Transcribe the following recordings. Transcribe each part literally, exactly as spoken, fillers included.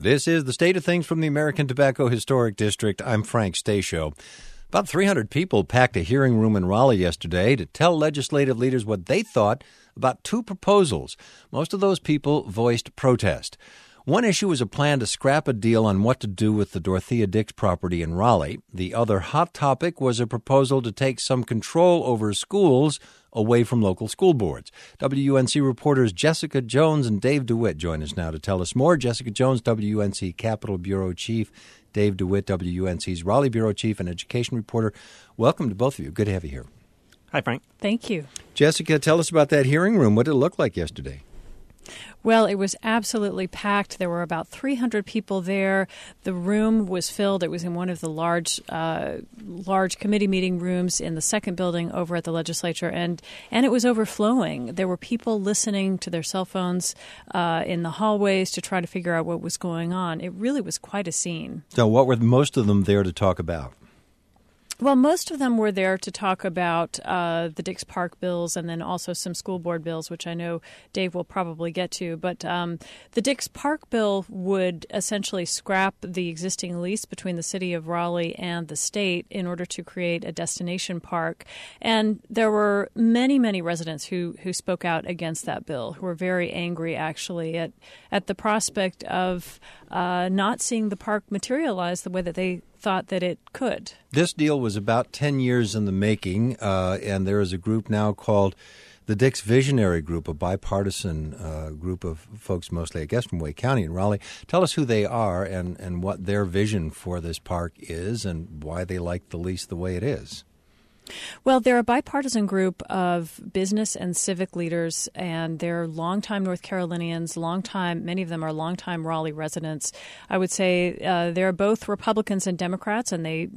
This is the State of Things from the American Tobacco Historic District. I'm Frank Stasio. About three hundred people packed a hearing room in Raleigh yesterday to tell legislative leaders what they thought about two proposals. Most of those people voiced protest. One issue was a plan to scrap a deal on what to do with the Dorothea Dix property in Raleigh. The other hot topic was a proposal to take some control over schools away from local school boards. W U N C reporters Jessica Jones and Dave DeWitt join us now to tell us more. Jessica Jones, W U N C Capitol Bureau Chief. Dave DeWitt, W U N C's Raleigh Bureau Chief and Education Reporter. Welcome to both of you. Good to have you here. Hi, Frank. Thank you. Jessica, tell us about that hearing room. What did it look like yesterday? Well, it was absolutely packed. There were about three hundred people there. The room was filled. It was in one of the large uh, large committee meeting rooms in the second building over at the legislature, and, and it was overflowing. There were people listening to their cell phones uh, in the hallways to try to figure out what was going on. It really was quite a scene. So what were most of them there to talk about? Well, most of them were there to talk about uh, the Dix Park bills and then also some school board bills, which I know Dave will probably get to. But um, the Dix Park bill would essentially scrap the existing lease between the city of Raleigh and the state in order to create a destination park. And there were many, many residents who, who spoke out against that bill, who were very angry, actually, at, at the prospect of uh, not seeing the park materialize the way that they thought that it could. This deal was about ten years in the making, uh, and there is a group now called the Dix Visionary Group, a bipartisan uh, group of folks, mostly, I guess, from Wake County and Raleigh. Tell us who they are and, and what their vision for this park is and why they like the lease the way it is. Well, they're a bipartisan group of business and civic leaders, and they're longtime North Carolinians, longtime, many of them are longtime Raleigh residents. I would say uh, they're both Republicans and Democrats, and they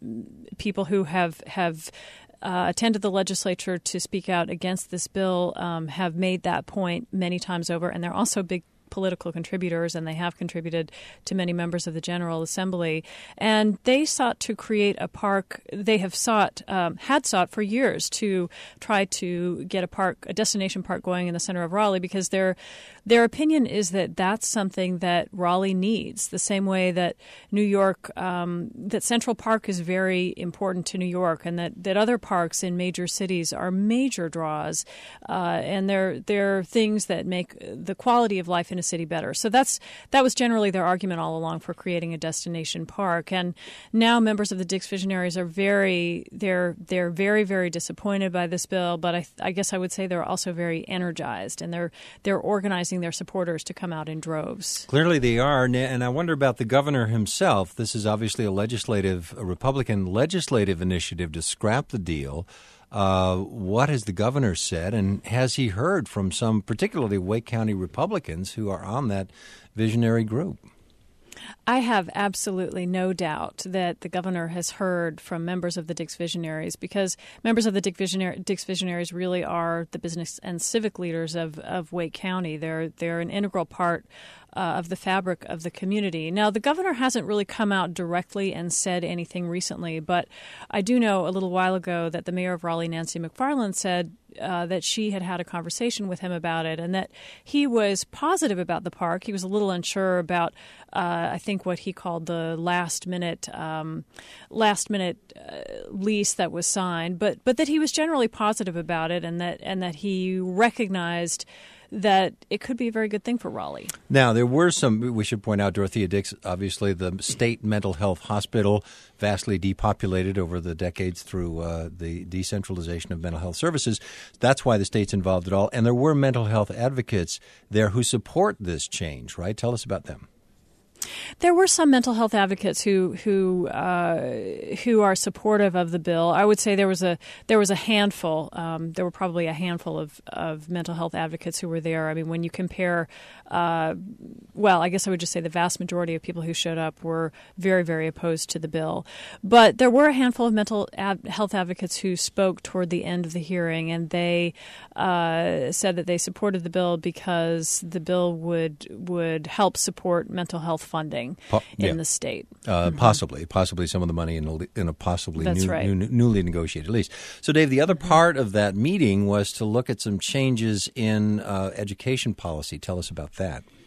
people who have have Uh, attended the legislature to speak out against this bill um, have made that point many times over, and they're also big political contributors, and they have contributed to many members of the General Assembly. And they sought to create a park. They have sought, um, had sought for years to try to get a park, a destination park going in the center of Raleigh, because their their opinion is that that's something that Raleigh needs, the same way that New York, um, that Central Park is very important to New York, and that, that other parks in major cities are major draws, uh, and they're they're things that make the quality of life in a city better. So that's that was generally their argument all along for creating a destination park. And now members of the Dix Visionaries are very they're they're very very disappointed by this bill. But I, I guess I would say they're also very energized, and they're they're organizing their supporters to come out in droves. Clearly they are, and I wonder about the governor himself. This is obviously a legislative, a Republican legislative initiative to scrap the deal. Uh, what has the governor said, and has he heard from some particularly Wake County Republicans who are on that visionary group? I have absolutely no doubt that the governor has heard from members of the Dix Visionaries, because members of the Dix, Visionary, Dix Visionaries really are the business and civic leaders of, of Wake County. They're they're an integral part Uh, of the fabric of the community. Now, the governor hasn't really come out directly and said anything recently, but I do know a little while ago that the mayor of Raleigh, Nancy McFarland, said uh, that she had had a conversation with him about it, and that he was positive about the park. He was a little unsure about, uh, I think, what he called the last minute um, last minute uh, lease that was signed, but but that he was generally positive about it, and that and that he recognized that it could be a very good thing for Raleigh. Now, there were some, we should point out, Dorothea Dix, obviously the state mental health hospital, vastly depopulated over the decades through uh, the decentralization of mental health services. That's why the state's involved at all. And there were mental health advocates there who support this change, right? Tell us about them. There were some mental health advocates who who uh, who are supportive of the bill. I would say there was a there was a handful. Um, there were probably a handful of, of mental health advocates who were there. I mean, when you compare, uh, well, I guess I would just say the vast majority of people who showed up were very, very opposed to the bill. But there were a handful of mental ad- health advocates who spoke toward the end of the hearing, and they uh, said that they supported the bill because the bill would would help support mental health funding po- in yeah. the state. Uh, mm-hmm. Possibly, possibly some of the money in a, in a possibly That's new, right. new, newly negotiated lease. So, Dave, the other mm-hmm. part of that meeting was to look at some changes in uh, education policy. Tell us about that.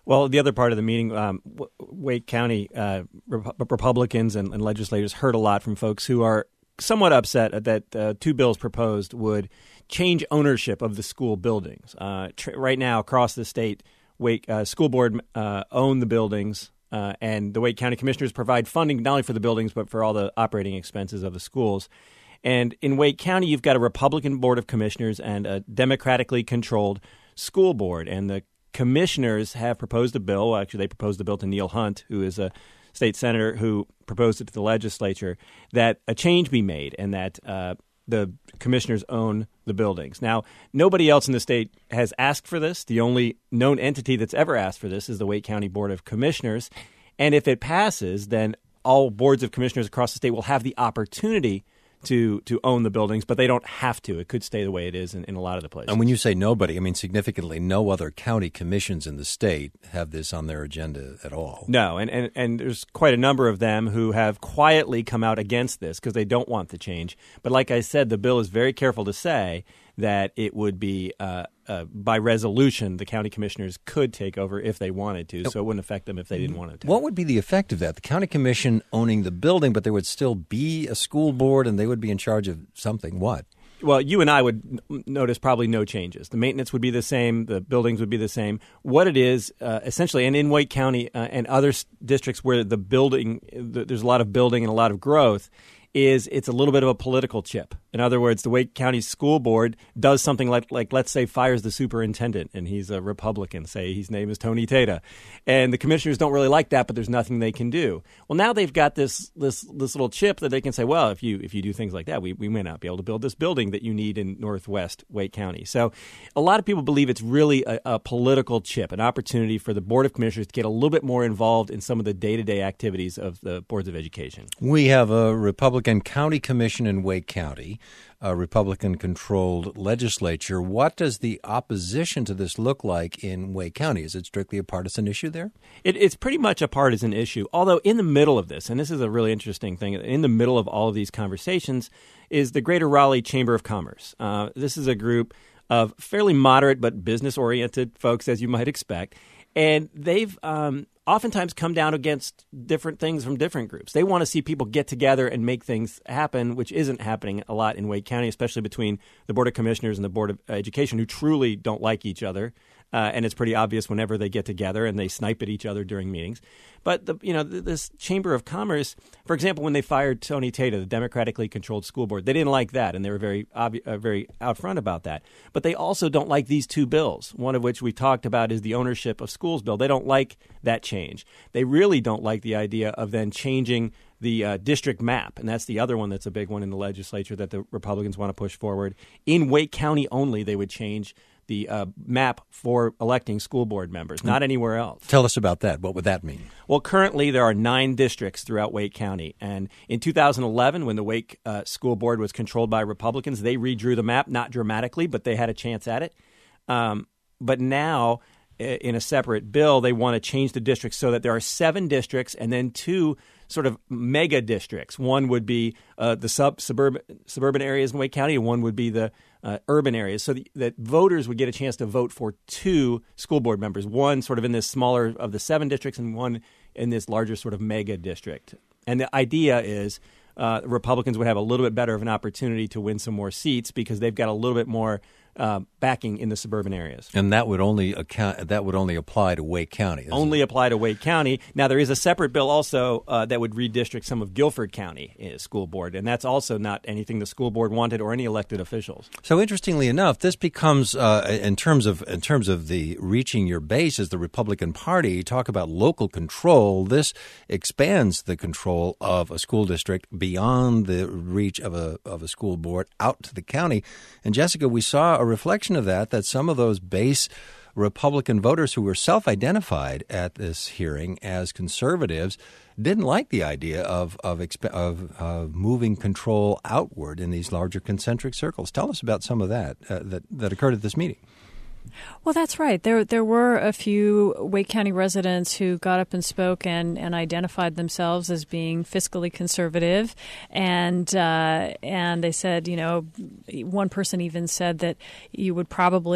Well, the other part of the meeting, um, Wake County uh, Rep- Republicans and, and legislators heard a lot from folks who are somewhat upset that uh, two bills proposed would change ownership of the school buildings. Uh, tr- right now, across the state, Wake uh, School Board uh, own the buildings, uh, and the Wake County Commissioners provide funding not only for the buildings but for all the operating expenses of the schools. And in Wake County, you've got a Republican Board of Commissioners and a democratically controlled school board, and the commissioners have proposed a bill. Well, actually, they proposed a bill to Neil Hunt, who is a state senator who proposed it to the legislature, that a change be made and that uh, the commissioners own the buildings. Now, nobody else in the state has asked for this. The only known entity that's ever asked for this is the Wake County Board of Commissioners. And if it passes, then all boards of commissioners across the state will have the opportunity to to own the buildings, but they don't have to. It could stay the way it is in, in a lot of the places. And when you say nobody, I mean significantly no other county commissions in the state have this on their agenda at all. No, and, and, and there's quite a number of them who have quietly come out against this because they don't want the change. But like I said, the bill is very careful to say that it would be uh, uh, by resolution the county commissioners could take over if they wanted to, so it wouldn't affect them if they didn't want it to. What would be the effect of that? The county commission owning the building, but there would still be a school board and they would be in charge of something. What? Well, you and I would n- notice probably no changes. The maintenance would be the same. The buildings would be the same. What it is, uh, essentially, and in Wake County uh, and other s- districts where the building, the, there's a lot of building and a lot of growth, is it's a little bit of a political chip. In other words, the Wake County School Board does something like, like let's say, fires the superintendent, and he's a Republican. Say his name is Tony Tata. And the commissioners don't really like that, but there's nothing they can do. Well, now they've got this this this little chip that they can say, well, if you if you do things like that, we, we may not be able to build this building that you need in northwest Wake County. So a lot of people believe it's really a, a political chip, an opportunity for the Board of Commissioners to get a little bit more involved in some of the day-to-day activities of the boards of education. We have a Republican County Commission in Wake County, a Republican-controlled legislature. What does the opposition to this look like in Wake County? Is it strictly a partisan issue there? It, it's pretty much a partisan issue, although in the middle of this, and this is a really interesting thing, in the middle of all of these conversations is the Greater Raleigh Chamber of Commerce. Uh, this is a group of fairly moderate but business-oriented folks, as you might expect, and they've um, oftentimes come down against different things from different groups. They want to see people get together and make things happen, which isn't happening a lot in Wake County, especially between the Board of Commissioners and the Board of Education, who truly don't like each other. Uh, and it's pretty obvious whenever they get together and they snipe at each other during meetings. But the, you know, this Chamber of Commerce, for example, when they fired Tony Tata, the democratically controlled school board, they didn't like that, and they were very obvi- uh, very out front about that. But they also don't like these two bills, one of which we talked about is the ownership of schools bill. They don't like that change. They really don't like the idea of then changing the uh, district map, and that's the other one that's a big one in the legislature that the Republicans want to push forward. In Wake County only, they would change the uh, map for electing school board members, not anywhere else. Tell us about that. What would that mean? Well, currently there are nine districts throughout Wake County. And in two thousand eleven, when the Wake uh, School Board was controlled by Republicans, they redrew the map, not dramatically, but they had a chance at it. Um, but now, in a separate bill, they want to change the districts so that there are seven districts and then two sort of mega districts. One would be uh, the sub suburban suburban areas in Wake County, and one would be the uh, urban areas, so the, that voters would get a chance to vote for two school board members, one sort of in this smaller of the seven districts and one in this larger sort of mega district. And the idea is uh, Republicans would have a little bit better of an opportunity to win some more seats because they've got a little bit more Uh, backing in the suburban areas. And that would only account, that would only apply to Wake County. Only it? apply to Wake County. Now, there is a separate bill also uh, that would redistrict some of Guilford County uh, school board, and that's also not anything the school board wanted or any elected officials. So interestingly enough, this becomes, uh, in terms of in terms of the reaching your base as the Republican Party, talk about local control, this expands the control of a school district beyond the reach of a of a school board out to the county. And Jessica, we saw a reflection of that, that some of those base Republican voters who were self-identified at this hearing as conservatives didn't like the idea of of, exp- of uh, moving control outward in these larger concentric circles. Tell us about some of that uh, that, that occurred at this meeting. Well, that's right. There there were a few Wake County residents who got up and spoke and, and identified themselves as being fiscally conservative. And uh, and they said, you know, one person even said that you would probably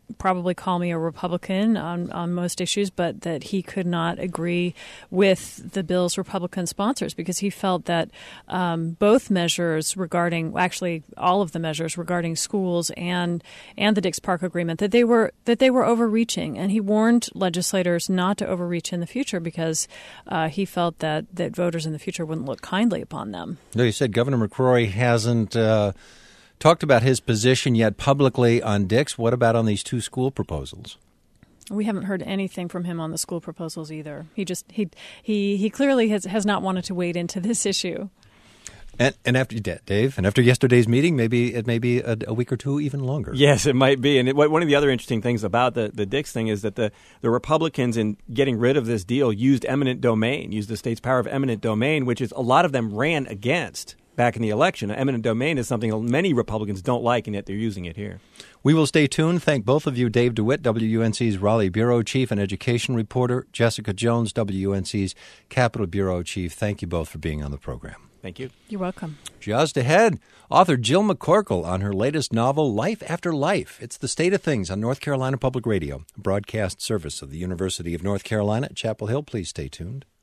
probably call me a Republican on, on most issues, but that he could not agree with the bill's Republican sponsors because he felt that um, both measures regarding, actually all of the measures regarding schools and and the Dix Park Agreement, that they were that they were overreaching, and he warned legislators not to overreach in the future because uh, he felt that that voters in the future wouldn't look kindly upon them. No, you said Governor McCrory hasn't uh, talked about his position yet publicly on Dix. What about on these two school proposals? We haven't heard anything from him on the school proposals either. He just he he he clearly has has not wanted to wade into this issue. And, and after Dave, and after yesterday's meeting, maybe it may be a, a week or two even longer. Yes, it might be. And it, one of the other interesting things about the, the Dix thing is that the, the Republicans, in getting rid of this deal, used eminent domain, used the state's power of eminent domain, which is a lot of them ran against back in the election. Eminent domain is something many Republicans don't like, and yet they're using it here. We will stay tuned. Thank both of you, Dave DeWitt, W U N C's Raleigh Bureau Chief and Education Reporter, Jessica Jones, W U N C's Capitol Bureau Chief. Thank you both for being on the program. Thank you. You're welcome. Just ahead, author Jill McCorkle on her latest novel, Life After Life. It's the state of things on North Carolina Public Radio, a broadcast service of the University of North Carolina at Chapel Hill. Please stay tuned.